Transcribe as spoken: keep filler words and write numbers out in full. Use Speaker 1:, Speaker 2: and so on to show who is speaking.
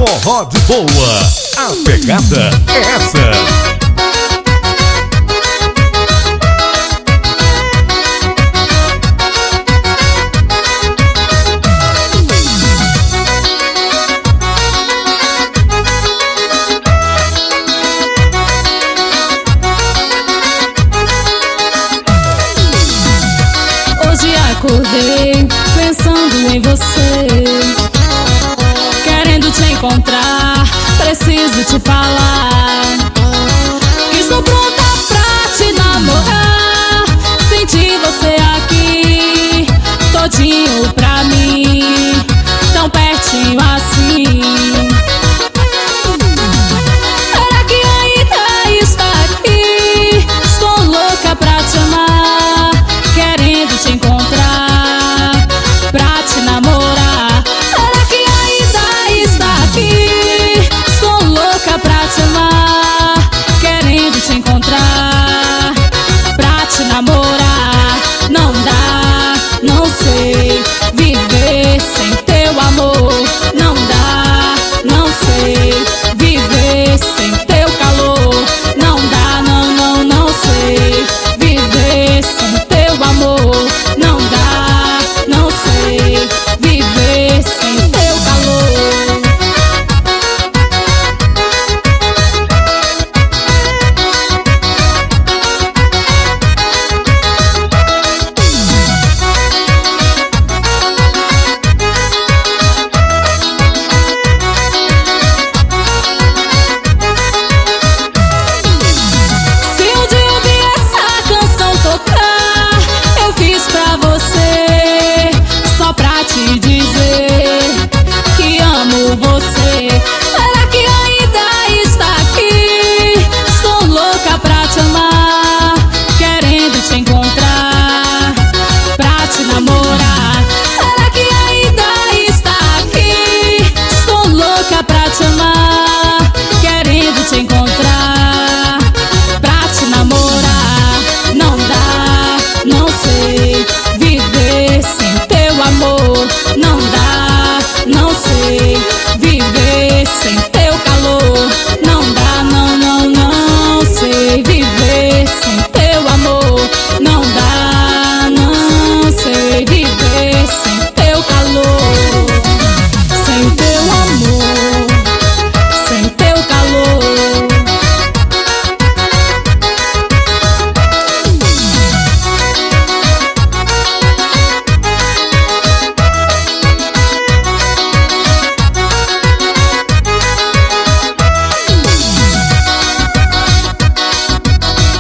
Speaker 1: Forró de boa, a pegada é essa.
Speaker 2: Hoje acordei pensando em você, querendo te encontrar, preciso te falar que estou pronta pra te namorar. Senti você aqui, todinho pra mim, tão pertinho assim. Será que ainda está aqui? Estou louca pra te amar, querendo te encontrar, pra te namorar. Será que ainda está aqui? Estou louca pra te amar, querendo te encontrar, pra te namorar. Não dá, não sei viver sem teu amor. Não dá, não sei viver sem teu calor. Não dá, não, não, não sei viver sem teu amor. Não dá, não sei viver sem teu calor. Se um dia eu ouvir essa canção tocar, eu fiz pra você, só pra te dizer que amo você.